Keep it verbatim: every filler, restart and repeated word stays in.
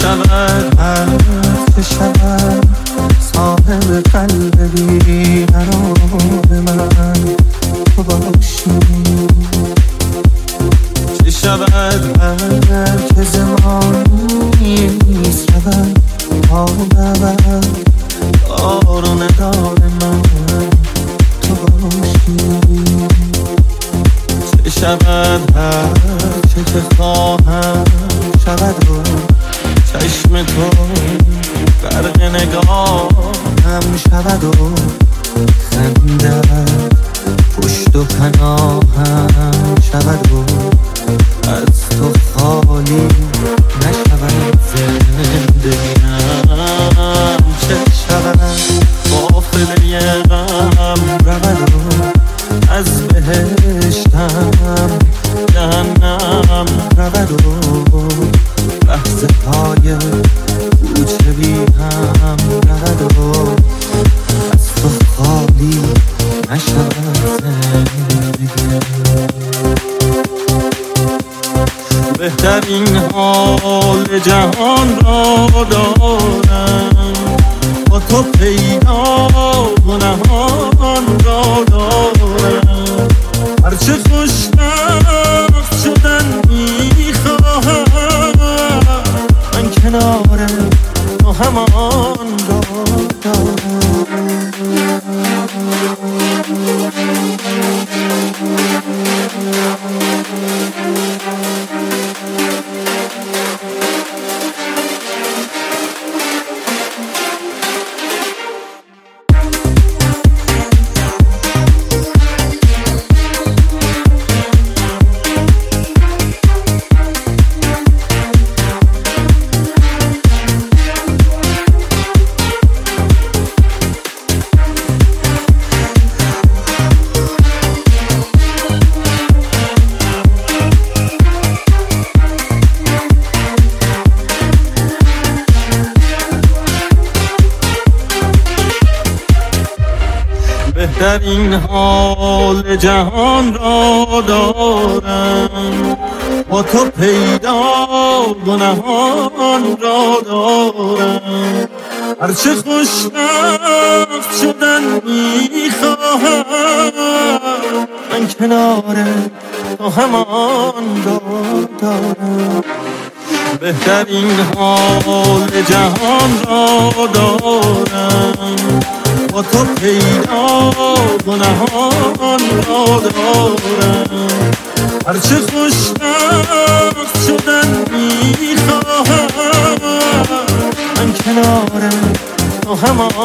شود هر چه شود صاحب قلب بیقرار من تو باشی. چه شود هر که زمانی شود تا بود دار و ندار من تو باشی. چه شود هر چه که خواهم شود و چشم تو غرق نگاهم شود و خندت پشت و پناهم شود و از تو خالی نشود زندگیم. چه شود قافله غم رود و از بهشتم جهنم رود و لحظه های کوچه بی هم رود و از تو خالی نشود زندگیم. بهترین حال جهان را دارم با تو پیدا و نهان را دارم. هرچه خوشبخت شدن میخواهم من کنار تو همان را دارم. در این حال جهان را دارم با تو پیدا و نهان را دارم. هرچه خوشبخت شدن میخواهم من کنار تو همان را دارم. بهترین حال جهان را دارم با تو پیدا و نهان را دارم. هرچه خوشبخت شدن میخواهم من کنار تو همان